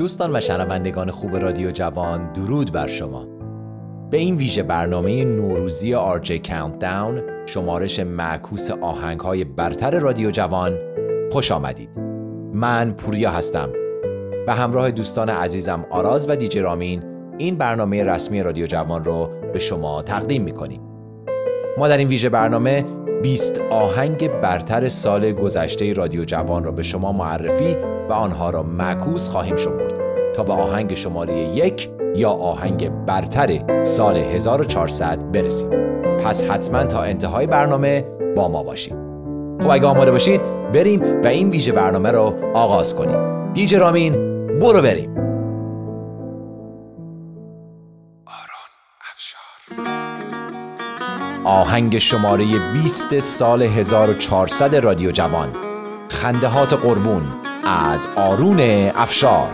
دوستان و شنوندگان خوب رادیو جوان، درود بر شما. به این ویژه برنامه نوروزی RJ Countdown، شمارش معکوس آهنگ‌های برتر رادیو جوان، خوش آمدید. من پوریا هستم. به همراه دوستان عزیزم آراز و دیجی رامین این برنامه رسمی رادیو جوان رو به شما تقدیم می‌کنیم. ما در این ویژه برنامه 20 آهنگ برتر سال گذشته رادیو جوان را به شما معرفی و آنها را معکوس خواهیم شمرد تا به آهنگ شماره 1 یا آهنگ برتر سال 1400 برسیم. پس حتما تا انتهای برنامه با ما باشید. خب اگه آماده باشید بریم و این ویژه برنامه رو آغاز کنیم. دیجی رامین برو بریم. آهنگ شماره 20 سال 1400 رادیو جوان، خندهات قربون از آرون افشار.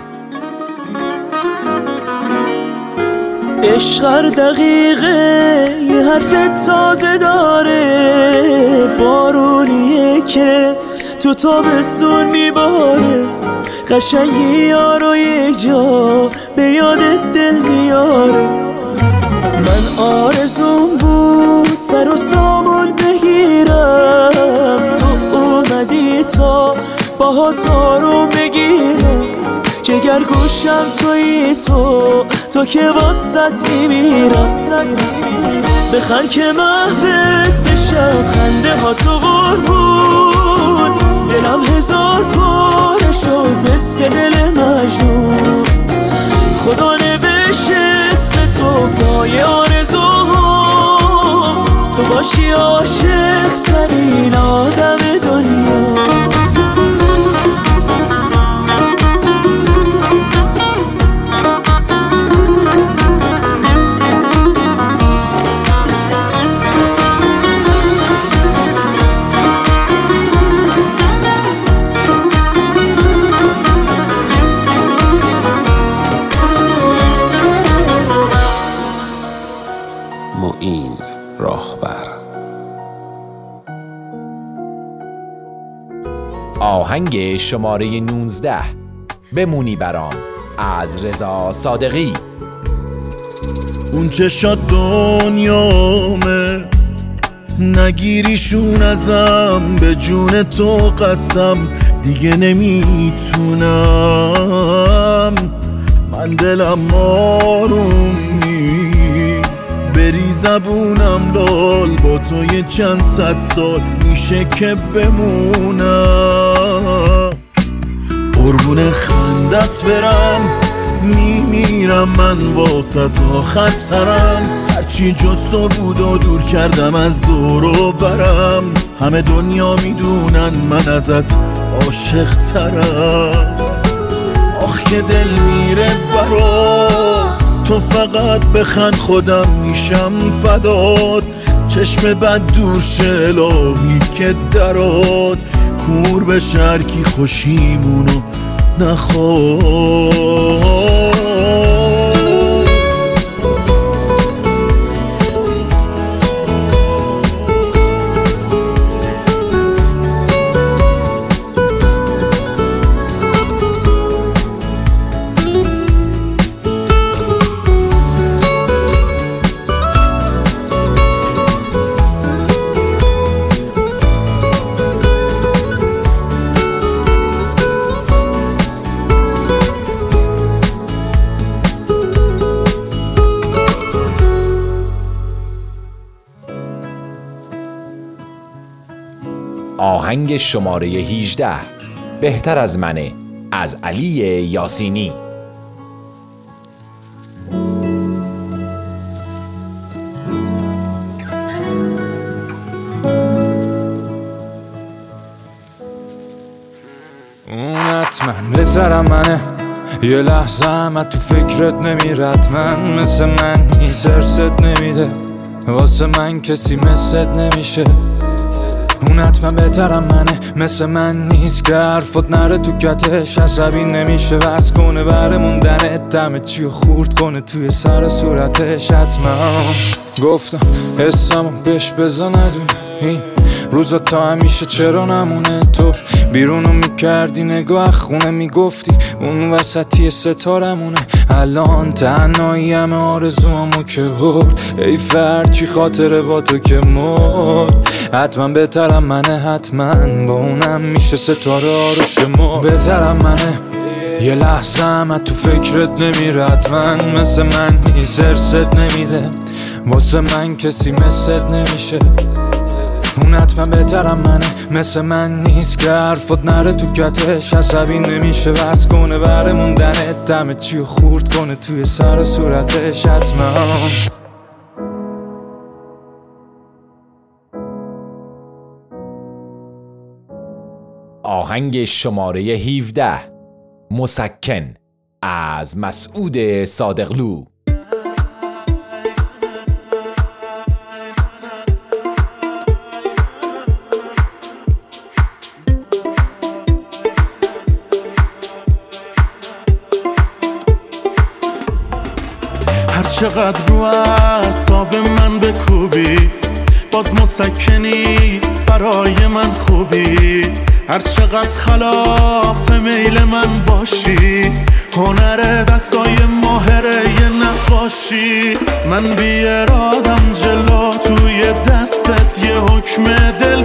عشق هر دقیقه یه حرف تازه داره، بارونیه که تو تابستون میباره، قشنگی یارو یک جا به یاد دل میاره. من آرزوم بود سر و سامان بگیرم، تو اومدی تا باهات رو بگیرم، جگر گوشم تویی تو که واسط میمیرم. بخند که محوت بشم، خنده ها تو قربون، دلم هزار پاره شد مثل دل مجنون. خدا نوشت اسم تو پای آرزوام، تو باشی عاشق ترین آدم دنیا. معین راهبر. آهنگ شماره 19 بمونی برام از رضا صادقی. اون چشات دنیامه، نگیریشون ازم، به جون تو قسم دیگه نمیتونم. من دلم آروم نیست، بری زبونم لال، با تو یه چند صد سال میشه که بمونم. قربون خندت برم، میمیرم من واسه آخر سرم، هرچی جز تو بود و دور کردم از دور و برم. همه دنیا میدونن من ازت عاشق ترم. آخ که دل میره برات، تو فقط بخند خودم میشم فدات. چشم بد دوش الهی که درات، کور به شرکی خوشیمونو نخواد. آهنگ شماره 18 بهتر از منه از علی یاسینی. اون حتما بهترم منه، یه لحظه هم تو فکرت نمیرد. من مثل من نیست، ارست نمیده واسه من کسی مثلت نمیشه. اون حتما بهترم منه، مثل من نیست که حرفت نره تو کتش، عصبی نمیشه بس کنه بره موندنت، دمه چیو خورد کنه توی سر صورتش. حتما گفتم حسمو بهش بزا ندونه، این روزا تا همیشه چرا نمونه. تو بیرونو میکردی نگاه خونه میگفتی اون وسطی ستارمونه. الان تنهایی همه آرزوامو که برد، ای فرد چی خاطره با تو که مرد. حتما بهترم منه، حتما با اونم میشه ستاره آروش مرد. بهترم منه، یه لحظه هم تو فکرت نمیره، حتما مثل من نیست، هرست نمیده، واسه من کسی مثلت نمیشه. اون حتما بهترم منه، مثل من نیست که حرفات نره تو کتش، عصبی نمیشه بس کنه بره موندنت، دم چیو خورد کنه توی سر صورتش حتما. آهنگ شماره 17 مسکن از مسعود صادقلو. هر چقدر رو اعصاب من بکوبی باز مسکنی برای من خوبی. هر چقدر خلاف میل من باشی، هنر دستای ماهره یه نقاشی. من بی ارادم جلو توی دستت یه حکم دل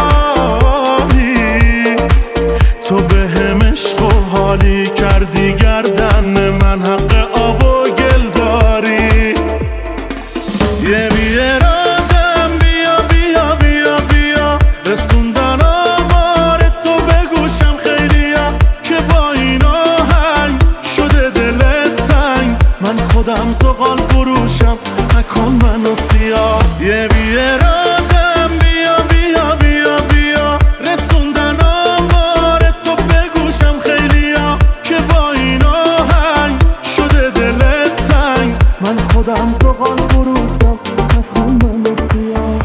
داری. تو به هم عشق و حالی کردی گردن من، حق آب و گل داری. یه بی ارادم بیا بیا بیا بیا، رسوندن آمار تو به گوشم خیلیا، که با این آهنگ شده دلت تنگ. من خودم زغال فروشم، نکن منو سیاه. یه بی ارادم بیا بیا بیا بیا، رسوندن آمار تو به گوشم خیلیا، که با این آهنگ شده دلت تنگ. من خودم زغال فروشم، نکن منو سیاه.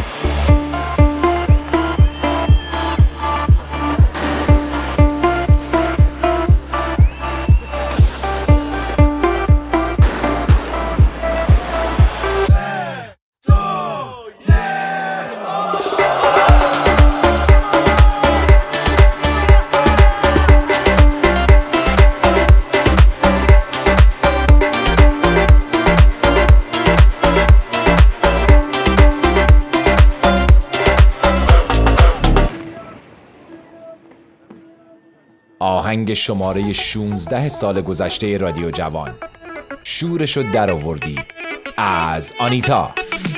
آهنگ شماره 16 سال گذشته رادیو جوان، شورشو در آوردی از آنیتا.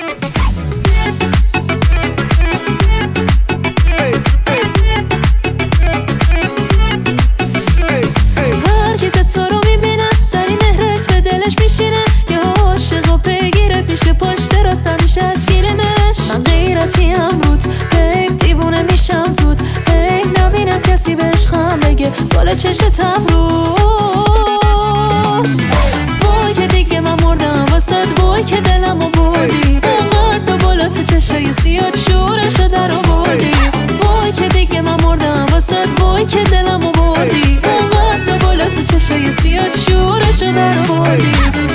هر که تو رو میبینه سری مهرت به دلش میشینه، یه عاشق و پیگیرت میشه، پشت را سر میشه از گیرمش. من غیرتی امروت بیب دیوونه میشم زود، ای نبینم کسی بهش خم بگه بالا چشت امروز. وای که دیگه من مردم واسد، وای که دلمو بردی، اونقدر بالا تو چشای سیاد شورشو در آوردی. وای که دیگه من مردم واسد، وای که دلمو بردی، اونقدر بالا تو چشای سیاد شورشو در آوردی.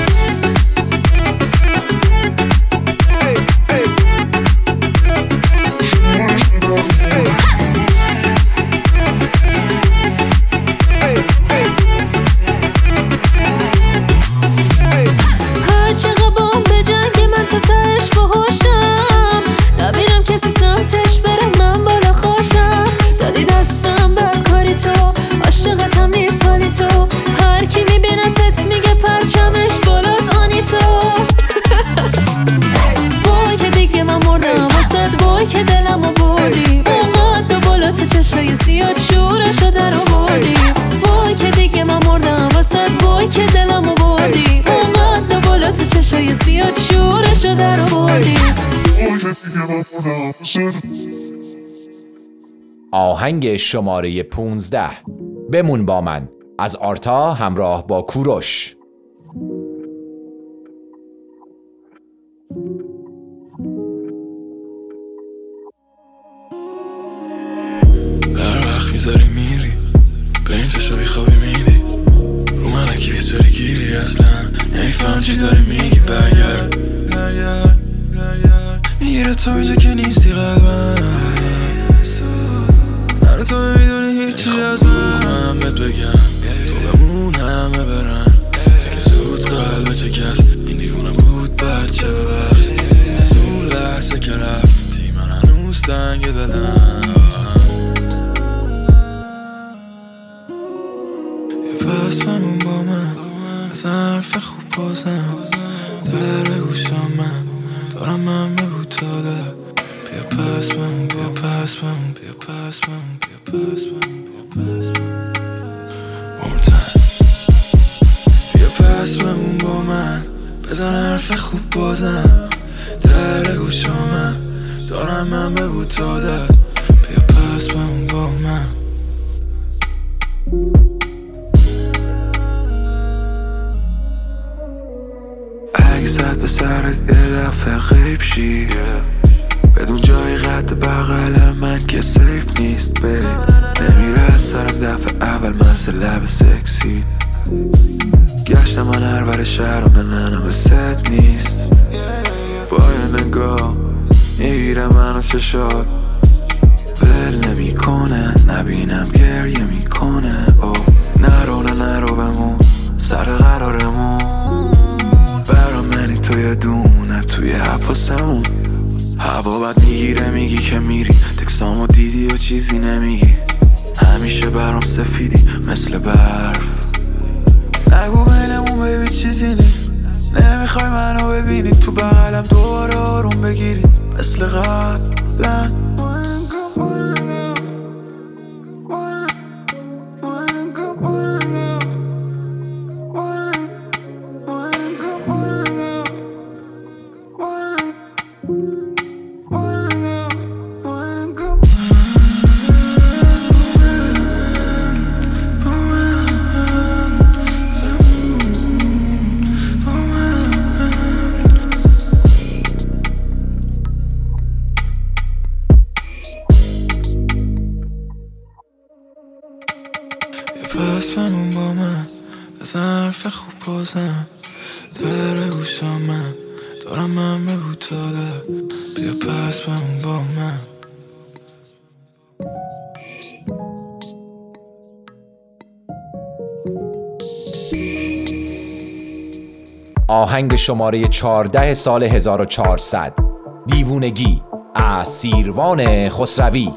که دلمو بردی، اونقدر بالا تو چشای سیاد شورشو در آوردی. وای که دیگه من مردم واسد، وای که دلمو بردی، اونقدر بالا تو چشای سیاد شورشو در آوردی. آهنگ شماره 15 بمون با من از آرتا همراه با کوروش. میذاری میری به این چشا بیخوابی میدی رو من اکی بیستاری گیری، اصلا نمیفهم چی داری میگی. برگرد میگیره تو اینجا که نیستی قلبم، هر تو میدونی چیزی از من بهت بگم، تو بمون همه برن، دیگه زود قلب چه کس این دیوونه بود بچه ببخش. از اون لحظه که رفتی من هنوز تنگ دلم. یه پس بمون با من، از حرف خوب بازم در گوشام من دارم من بگو تا ده. بیا پس بمون، بیا پس بمون، بیا پس بمون، بیا پس بمون، بیا پس بمون. One time. بیا پس بمون با من، بزن حرف خوب بازم در گوشام من دارم من بگو تا ده. بیا پس بمون با من. اگه زد به سرت یه دفعه غیب شی بدون جای قد بغل من که سیف نیست بی نمیره از سرم دفعه اول مثل لب سکسی. گشتم من هر بر شهرم نه به ست نیست. با یه نگاه میگیره منو چشات ول نمی کنه نبینم گریه میکنه. نرو بمون سر قرارمون برا منی تو یه دونه توی حفاظمون. هوا بد میگیره میگی که میری تکسامو دیدی و چیزی نمیگی. همیشه برام سفیدی مثل برف. نگو بینمون بیبی چیزی نی نمیخوای منو ببینی تو بغلم دوباره آروم بگیری مثل قبلا. پس بمون با من، از حرف خوب بازم در گوشام من دارم من بگو تا ده. بیا پس بمون با من. آهنگ شماره 14 سال 1400 دیوونگی از سیروان خسروی.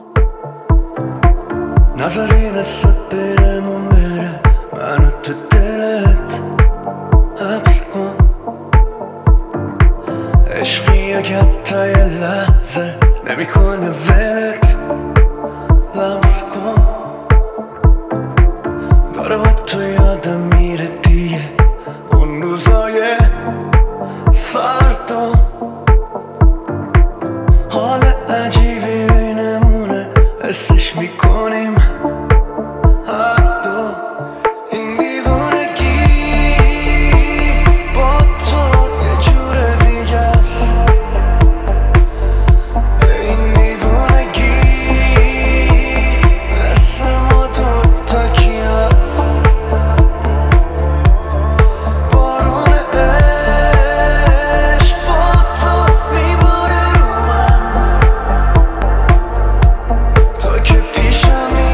نظری نسبت بینمون بره منو تو دلت حبس کن. عشقی که حتی یه لحظه نمیکنه ولت لمس کن. داره با تو یادم میره دیگه اون روزای سرد و حال عجیبی بینمونه حسش میکنیم هر دو. این دیوونگی با تو یه جور دیگه است. این دیوونگی مثل ما دوتا کی هست. بارون عشق با تو میباره رو من. تو که پیشمی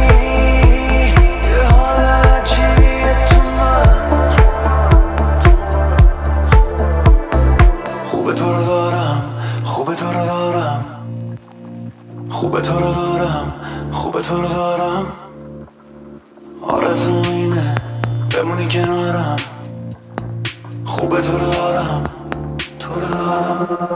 یه حال عجیبیه تو من. خوبه تو رو دارم خوبه تو رو دارم خوبه تو رو دارم خوبه تو رو دارم. آرزوم اینه بمونی کنارم. خوبه تو رو دارم تو رو دارم.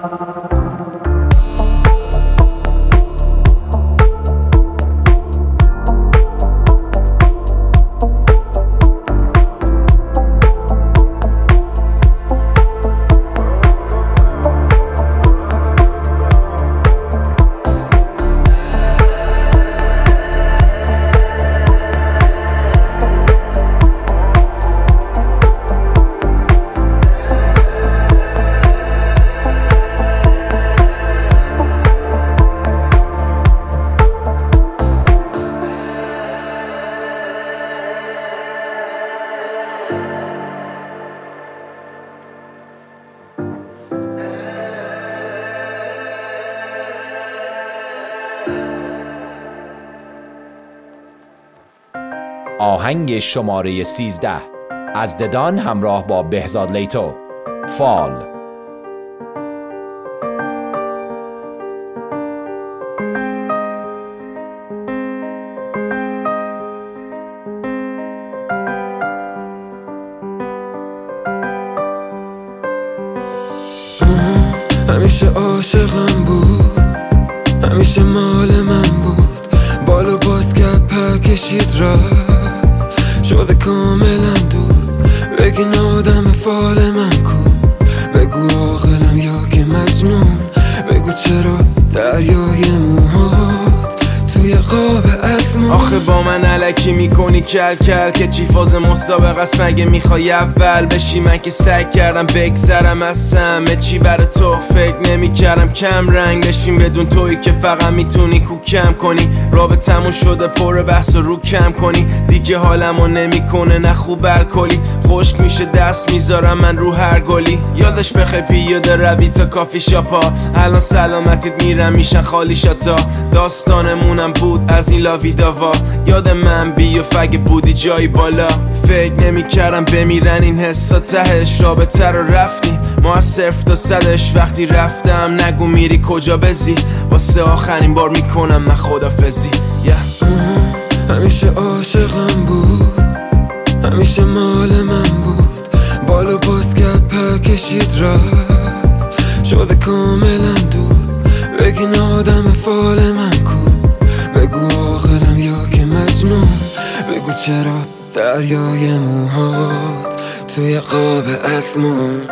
آهنگ شماره 13 از ددان همراه با بهزاد لیتو، فال. همیشه عاشقم بود، همیشه مال من بود، بالو باز کرد پر کشید رفت، شده کاملا دور. بگین آدم فال من کو، بگو عاقلم یا که مجنون، بگو چرا دریای موهات توی قاب عکس مون. آخه با من الکی میکنی کل کل که چی فاز مسابقه است؟ مگه میخوای اول بشی؟ من که سعی کردم بگذرم از همه چی برای تو، فکر نمیکردم کم رنگ بشیم بدون تویی که فقط میتونی کوکم کنی. رابطمون شده پر بحث و رو کم کنی، دیگه حالمو نمیکنه نه خوب الکلی، خشک میشه دست میذارم من رو هر گلی. یادش بخیر پیاده روی تا کافی شاپا، الان سلامتیت میرم میشن خالی شاتا. داستانمونم بود از این لاوی داوا، یاد من بی و فگ بودی جایی بالا. فکر نمیکردم بمیرن این حسا تهش، رابطه رو رفتیم ما از 0 تا 100ش. وقتی رفتم نگو میری کجا بزی، واسه آخرین بار میکنم من خدافزی. همیشه عاشقم بود، همیشه مال من بود، بالو باز کرد پر کشید رفت، شده کاملا دور. بگین آدم فال من کو، بگو عاقلم یا که مجنون، بگو چرا دریای موهات توی قاب عکس مون.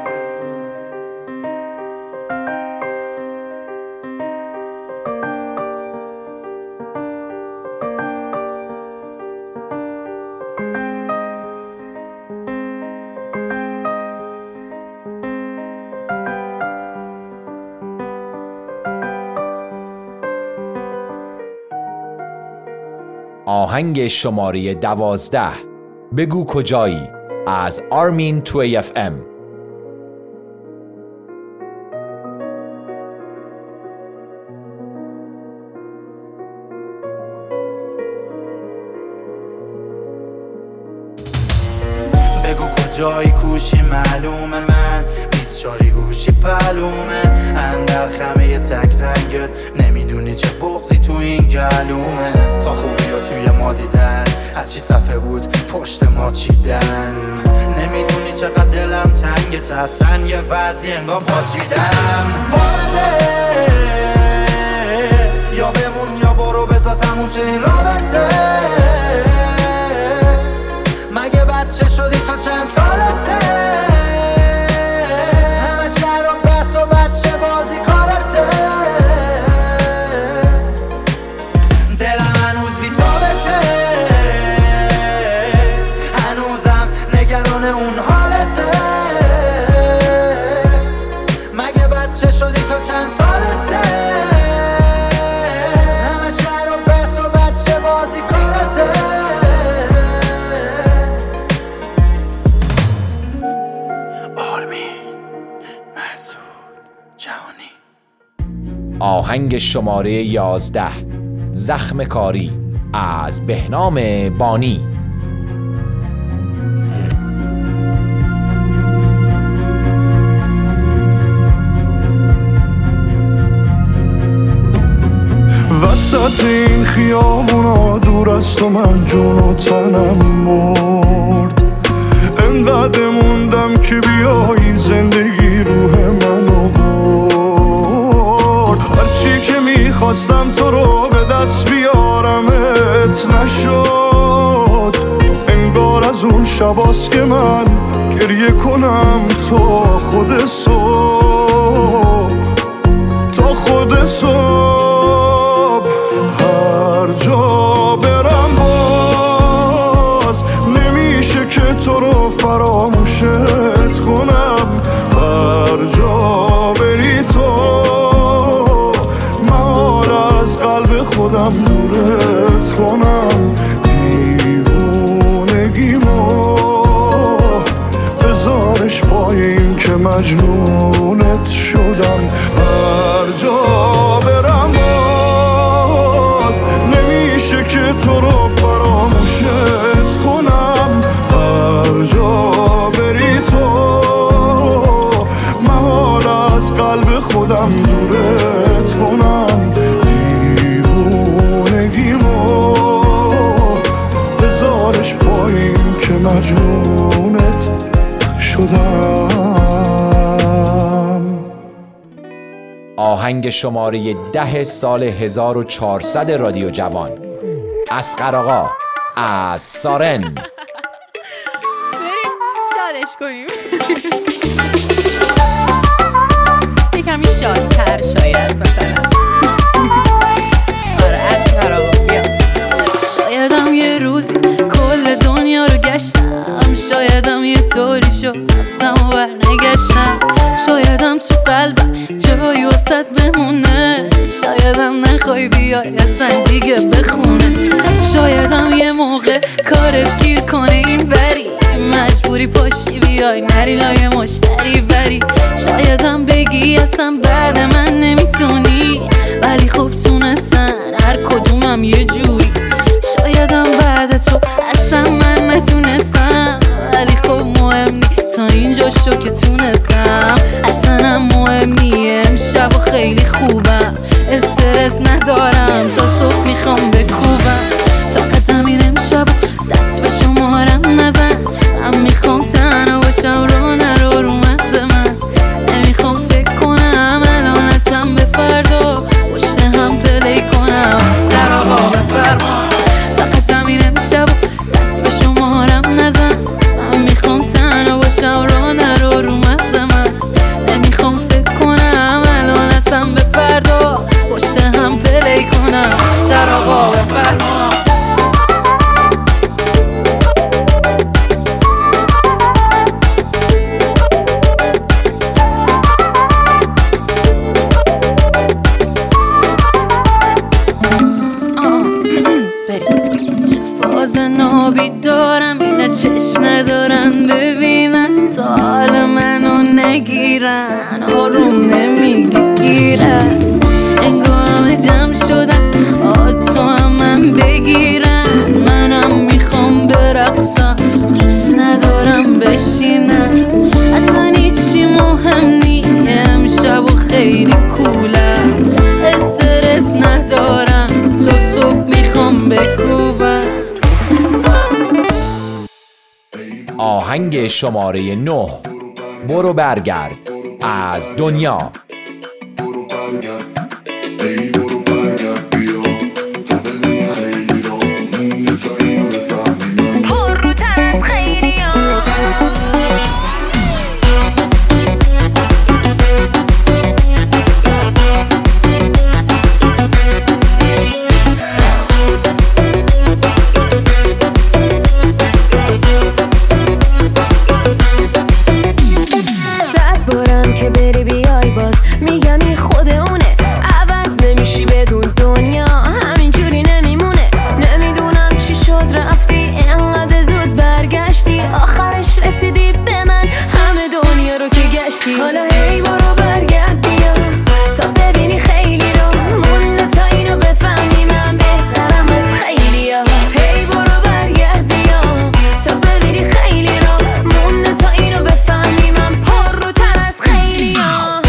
آهنگ شماره 12 بگو کجایی از آرمین تو AFM. بگو کجایی کوشی معلومه، من 20 شاری گوشی پلومه، اندر خمه تک زنگت نمیدونی چه بغضی تو این گلومه. تا خوبی ها توی ما دیدن، هرچی صفحه بود پشت ما چیدن، نمیدونی چقدر دلم تنگت، اصلا یه وضعی انگار پاچیدم. وارده یا بمون یا برو بذار تموم شه این رابطه، مگه بچه شدی تو چند سالته؟ همش در و بس و بچه بازی کارته، دلم هنوز بی تابته، هنوزم نگران اون حالته، مگه بچه شدی تو چند سالته؟ همش در و بس و بچه بازی کارته. آهنگ شماره 11 زخم کاری از بهنام بانی. وسط این خیابونا دور از تو من جون و تنم مرد، انقدر موندم که بیایی زندگی روح منو برد. هرچی که میخواستم تو رو به دست بیارمت نشد، انگار از اون شباست که من گریه کنم تا خود صبح، تا خود صبح. هر جا برم باز نمیشه که تو رو فراموشت کنم، هر جا بری تو من از قلب خودم دورت کنم. دیوونگیمو بذارش پای این که مجنونت شدم. هر جا برم باز نمیشه که تو رو فراموشت آهنگ شماره 10 سال 1400 رادیو جوان، اصغر آقا از سارن. بریم شادش کنیم. یکمی شادتر شاید مثلا. آره اصغر آقا بیا. شایدم یه روزی کل دنیا رو گشتم، شایدم یه طوری شد رفتم و برنگشتم، شایدم تو قلبم جایی واسط بمونه، شایدم نخوای بیای اصلا دیگه بخونه، شایدم یه موقع کارت گیر کنه این بری، مجبوری پاشی بیای نری لای مشتری بری، شایدم بگی اصلا بعد من نمیتونی، ولی خب تونستن هر کدومم یه جوری، شایدم بعد تو اصلا من نتونستم، ولی خب مهم نی تا اینجا شو که تونستم، اصلا مهم نی امشب و خیلی خوبم، استرس ندارم تا صبح میخوام بکوبم، طاقتم این امشب دست به شمارم نزن، من میخوام تنها باشم رو نرو رو مغز من، نمیخوام فکر کنم الانتم به فردا پشت هم پلی کنم، سر آقا بفرما طاقتم این امشب دست به شمارم نزن، من میخوام تنها باشم رو نرو رو مغز من، نمیخوام فکر کنم الانتم به فردا پشت هم پلی کنم، سر آقا بفرما. چشم ندارن ببینن تا حال منو نگیرن، آروم نمیگیرن، انگار همه جمع شدن تو هم من بگیرن، منم میخوام برقصم دوست ندارم بشینن، اصلا هیچی مهم نی امشب و خیلی کولم، استرس ندارم تا صبح میخوام بکوبم. آهنگ شماره 9 برو برگرد از دنیا. حالا هی برو برگرد بیا تا ببینی خیلی رو مونده تا اینو بفهمی من بهترم از خیلی ها، هی برو برگرد بیا تا ببینی خیلی رو مونده تا اینو بفهمی من پر رو تر از خیلی ها.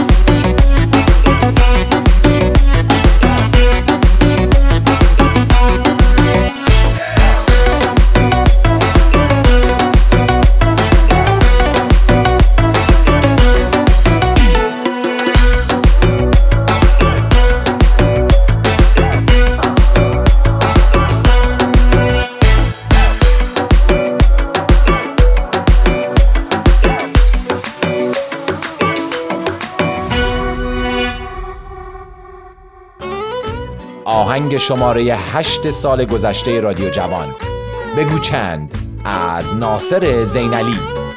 آهنگ شماره 8 سال گذشته رادیو جوان، بگو چند از ناصر زینعلی.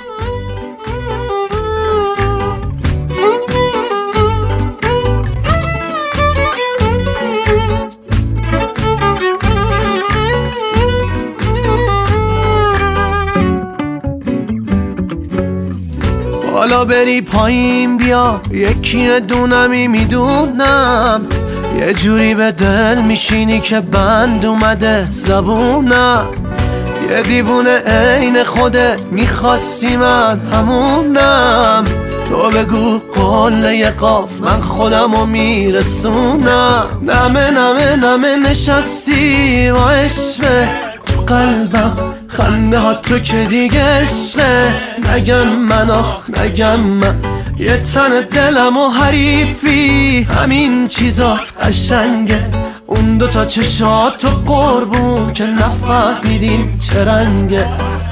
حالا بری پایین بیا یکی دونمی میدونم، یه جوری به دل میشینی که بند اومده زبونم، یه دیوونه عین خودت میخواستی من همونم، تو بگو قله قاف من خودمو میرسونم، نمه نمه نمه نشستی و عشقه تو قلبم، خنده ها تو که دیگه عشقه، نگم من آخ نگم من یه تن دلم و حریفی، همین چیزات قشنگه. اون دوتا چشات و قربون که نفهمیدیم چه رنگه.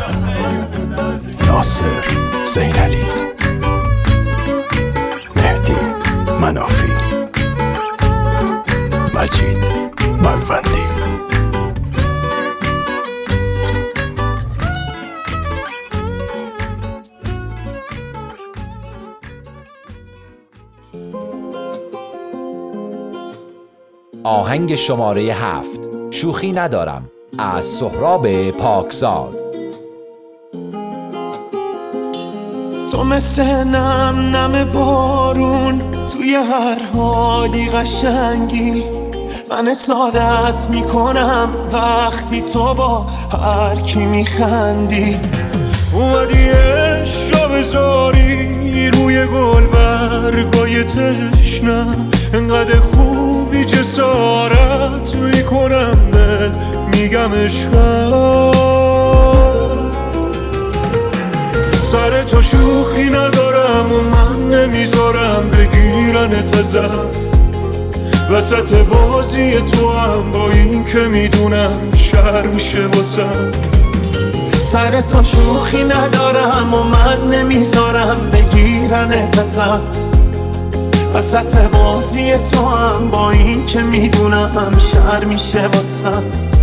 ناصر زینعلی، مهدی منافی، مجید ملوندی. آهنگ شماره 7 شوخی ندارم از سهراب پاکزاد. تو مثل نم بارون توی هر حالی قشنگی. من سعادت میکنم وقتی تو با هر کی میخندی. اومدی عشق بذاری روی گل برگای تشنم. انقدر خوبی جسارت میکنم ده میگم عشقم. سر تو شوخی ندارم و من نمیذارم بگیرنت ازم. وسط بازی تو هم با این که میدونم شر میشه واسم. سر تو شوخی ندارم و من نمیذارم بگیرنت ازم. وسط بازی تو هم با این که میدونم شر میشه واسم.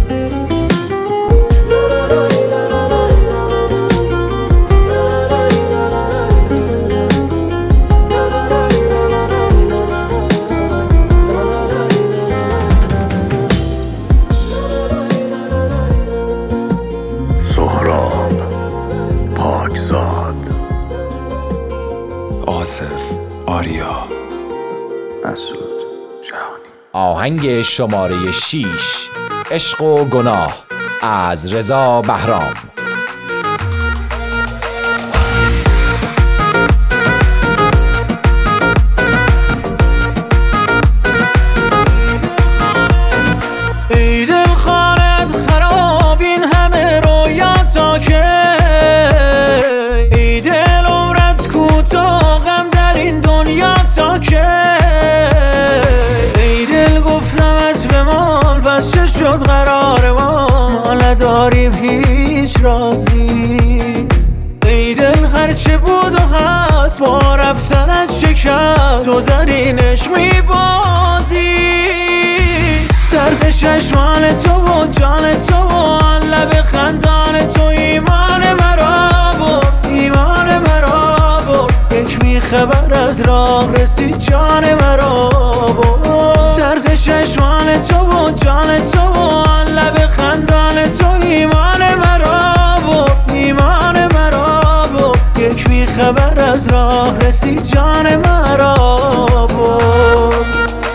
سهراب پاکزاد، آصف آریا، مسعود جهانی. آهنگ شماره 6 عشق و گناه از رضا بهرام. ای دل خانت خراب این همه رویاتا که. ای دل عمرت کوتاه غم در این دنیا تا که. ای دل گفتمت بمان پس چه شد قرار ما نداریم هیچ رازی. ای دل هرچه بود و هست با رفتنت شکست تو در اینش میبازی. طرف چشمان تو و جان تو و آن لب خندان تو ایمان مرا برد، ایمان مرا برد. یک میخبر از راه رسید جان مرا برد. طرف چشمان تو و جان تو و آن لب خندان تو ایمان مرا برد، ایمان مرا برد. یک میخبر از راه رسید جان مرا برد.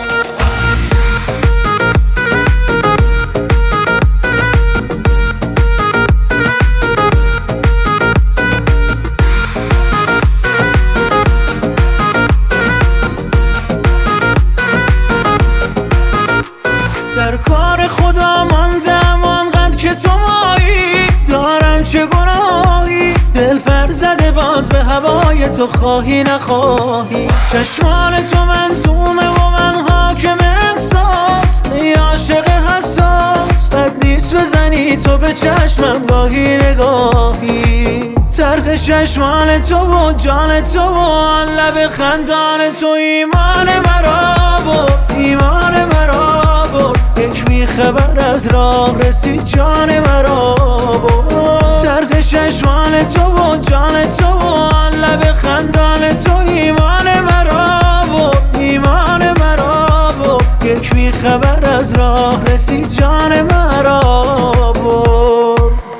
در کار خدا ماندم آنقدر که تو مایی. دارم چه گناهی دل پر زده باز به هوای تو خواهی نخواهی. چشمان تو منظومه و من حاکم احساس. ای عاشق حساس بد نیست بزنی تو به چشمم گاهی نگاهی. طرف چشمان تو و جان تو و آن لب خندان تو ایمان مرا برد، ایمان مرا برد. یک میخبر از راه رسید جان مرا برد. طرف چشمان تو و جان تو و آن لب خندان تو ایمان مرا برد، ایمان مرا برد. یک میخبر از راه رسید جان مرا برد.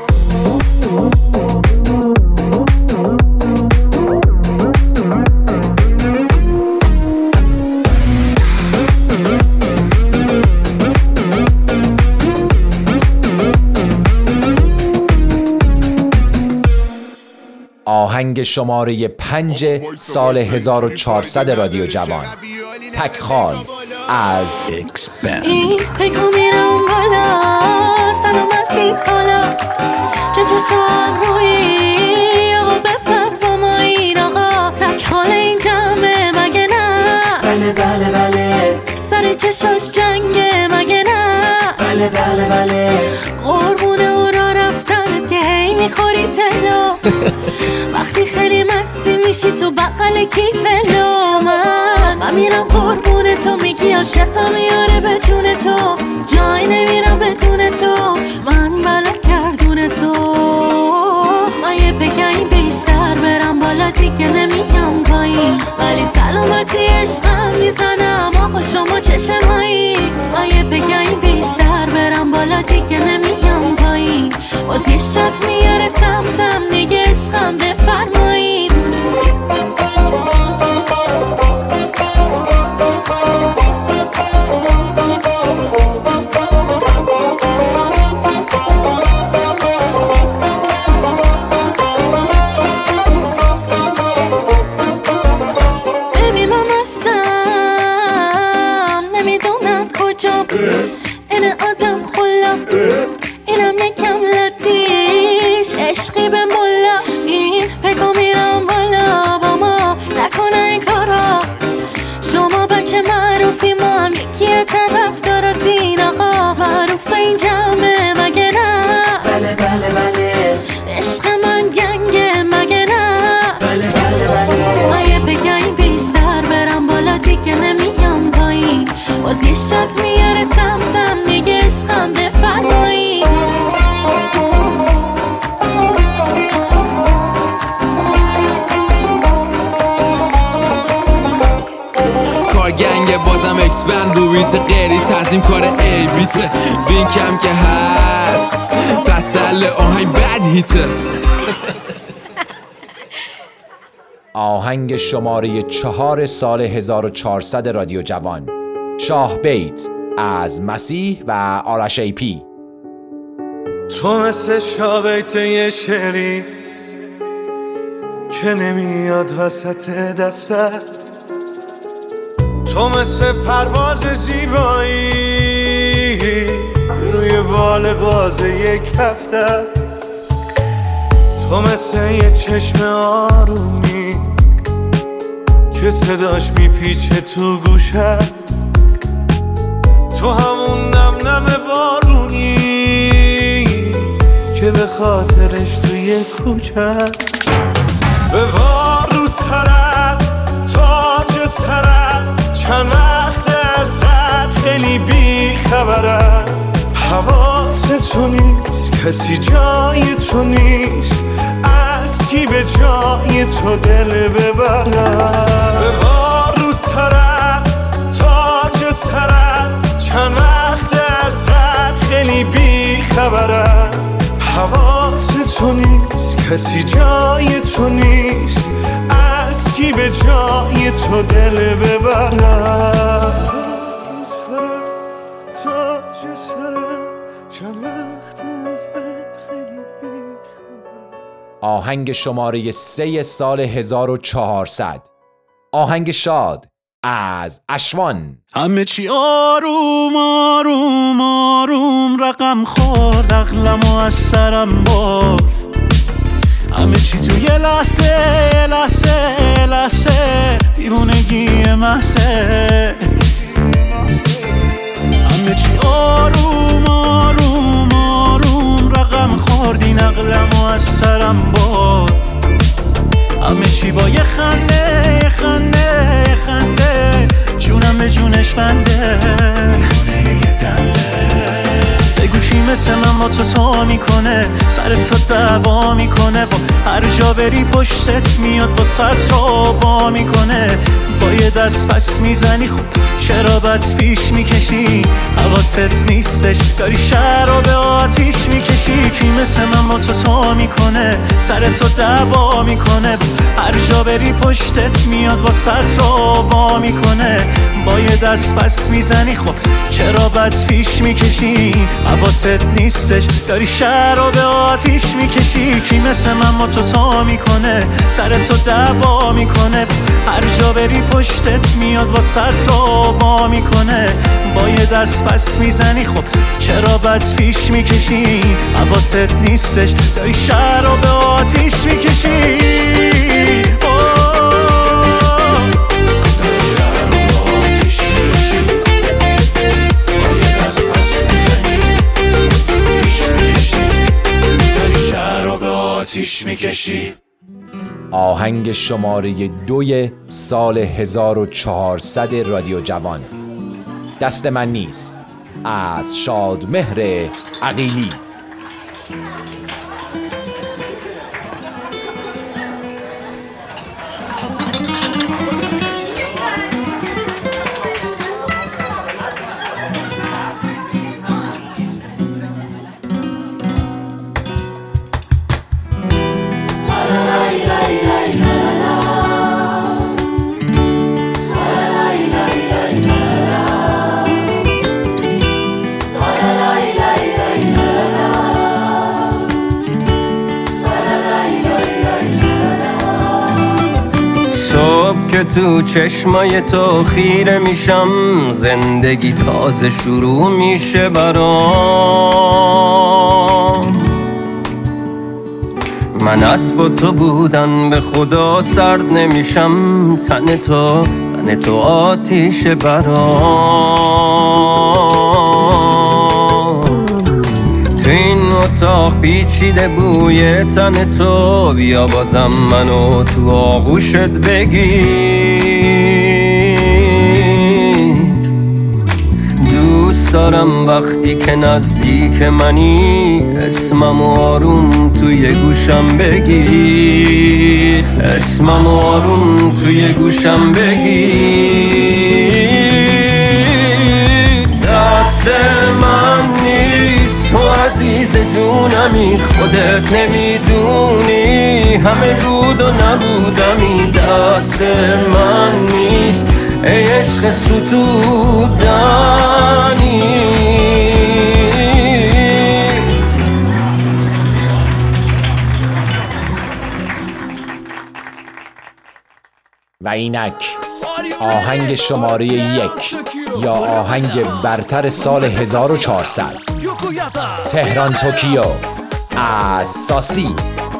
آهنگ شماره 5 سال 1400 رادیو جوان، تکخال از اکس بند. این پیکو میرم بالا سلامتی تالا چه چشم روی آقا بپر با ما این آقا تکخال اینجا چشاش جنگه مگه نه؟ بله بله بله. قربون اورا رفتن که هی میخوری تلو وقتی خیلی مستی میشی تو بغل کیفلو. من میرم قربون تو، میگی عاشقم میاره به جون تو، جای نمیرم بدون تو، من بلا کردون تو. من یه بگم بیشتر برم بالا دیگه نمیگم پایین، ولی سلامتی عشقم میزنم آقا شما چشمایی. من یه بگم بیشتر برم بالا دیگه نمیگم پایین، باز یه شات میاره سمتم میگه عشقم بفرمایید. این آدم خلا، اینم یکم لطیش عشقی به ملا. این پگو میرم بالا با ما نکنه این کارا، شما بچه معروفی ما هم یکی طرفداراتین آقا، معروف این جمعه مگه نه؟ بله بله بله. عشق من گنگه مگه نه؟ بله بله بله. آیه بگم بیشتر برم بالا دیگه نمیام پایین، باز یه شات میاره سمتم میگه عشقم بفرمایید. گنگ بازم اکسپند رو بیت غیری تنظیم کار ای بیته وینکم که هست پسل آهنگ بد هیته. آهنگ شماره 4 سال 1400 رادیو جوان، شاه بیت از مسیح و آرش ای پی. تو مثل شاه بیت یه شعری که نمیاد وسط دفتر، تو مثل پرواز زیبایی روی بال باز یک هفته، تو مثل یه چشم آرومی که صداش میپیچه تو گوشه، تو همون نم نم بارونی که به خاطرش توی کوچه به بار رو سرم تاج سرم، چند وقت ازت خیلی بی خبرم، حواس تو نیست کسی جای تو نیست، از کی به جای تو دل ببرم. به بار رو سرم تاج سرم، چند وقت ازت خیلی بی خبرم، حواس تو نیست کسی جای تو نیست، از کی به جای تو دل ببرم. تاج سرم چند وقت ازت خیلی بی خبرم. آهنگ شماره 3 سال 1400، آهنگ شاد از اشوان. همه چی آروم آروم آروم رقم خورد، عقلمو از سرم برد، همه چی تو یه لحظه لحظه لحظه دیوونگی محضه، همه چی آروم آروم آروم رقم خورد، این عقلمو از سرم برد، همه چی با یه خنده خنده خنده، جونم به جونش بنده، یه دنده بگو کی مثل من با تو میکنه، سر تو دعوا میکنه، با هر جا بری پشتت میاد با ست وا میکنه، با یه دست پس میزنی خب چرا بد پیش میکشی، حواست نیستش داری شهر رو به آتیش میکشی، کی مثل من با تو میکنه، سر تو دعوا میکنه، هر جا بری پشتت میاد با ست وا میکنه، با یه دست پس میزنی خب چرا بد پیش میکشی، حواست نیستش داری شهر رو به آتیش میکشی، کی مثل من با تو میکنه، سر تو دعوا میکنه، هر جا بری پشتت میاد با ست وا میکنه، با یه دست پس میزنی خب چرا بد پیش میکشی، حواست نیستش داری شهر رو به آتیش میکشی. آتیش میکشی. آهنگ شماره 2 سال 1400 رادیو جوان، دست من نیست، از شادمهر عقیلی. که تو چشمای تو خیره میشم، زندگی تازه شروع میشه برام. من اسب تو بودن به خدا سرد نمیشم، تن تو آتیشه برام. تو این اتاق پیچیده بوی تن تو، بیا بازم منو تو آغوشت بگیر. دوست دارم وقتی که نزدیک منی، اسمم آروم توی گوشم بگیر، اسمم آروم توی گوشم بگیر. دست من نیست تو عزیز جونمی، خودت نمیدونی همه بود و نبودمی. دست من نیست ای عشق ستودنی. و اینک آهنگ شماره 1 یا آهنگ برتر سال 1400 تهران توکیو از ساسی.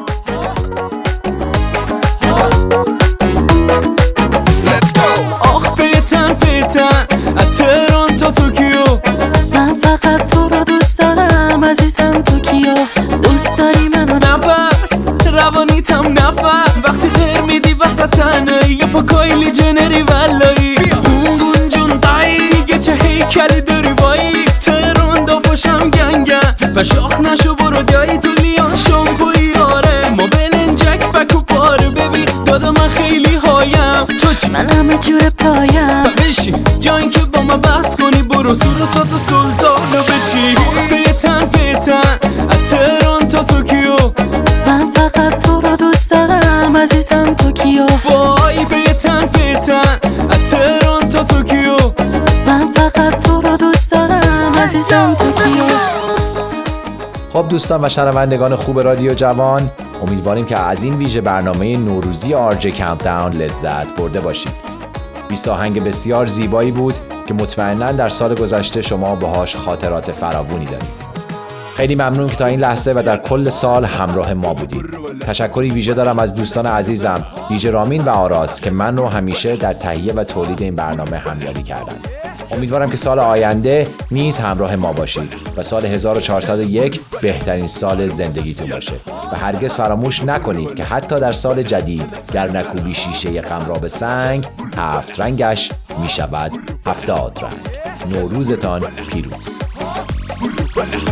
آخ پیتن از تهران تا توکیو، من فقط تو رو دوست دارم عزیزم توکیو. دوست داری منو نفس روانیتم نفس، وقتی غیر میدی وسط تنهایی یا پا کایلی جنری ولایی. اون جون دایی چه هیکلی داری وایی، تهران دافاشم گنگن و شاخ نشو برو دایی تو لیان شامپوی. آره ما بلنجک فکو پاره ببین دادا من خیلی هایم، تو چی؟ من همه جور پایم. بشین جایی که با من بحث کنی، برو سورسات و سلطانو بچی. پیتن از تهران تا توکیو، من فقط تو رو دوست دارم عزیزم توکیو. وای پیتن از تهران تا توکیو، من فقط تو رو دوست دارم عزیزم توکیو. خب دوستان و شنوندگان خوب رادیو جوان، امیدواریم که از این ویژه برنامه نوروزی آرجی کانتداون لذت برده باشید. 20 آهنگ بسیار زیبایی بود که مطمئناً در سال گذشته شما باهاش خاطرات فراوانی دارید. خیلی ممنون که تا این لحظه و در کل سال همراه ما بودید. تشکری ویژه دارم از دوستان عزیزم دیجی رامین و آراس که من رو همیشه در تهیه و تولید این برنامه همیاری کردن. امیدوارم که سال آینده نیز همراه ما باشید و سال 1401 بهترین سال زندگیتون باشه و هرگز فراموش نکنید که حتی در سال جدید گر نکوبی شیشه غم را به سنگ، 7 رنگش می شود 70 رنگ. نوروزتان پیروز.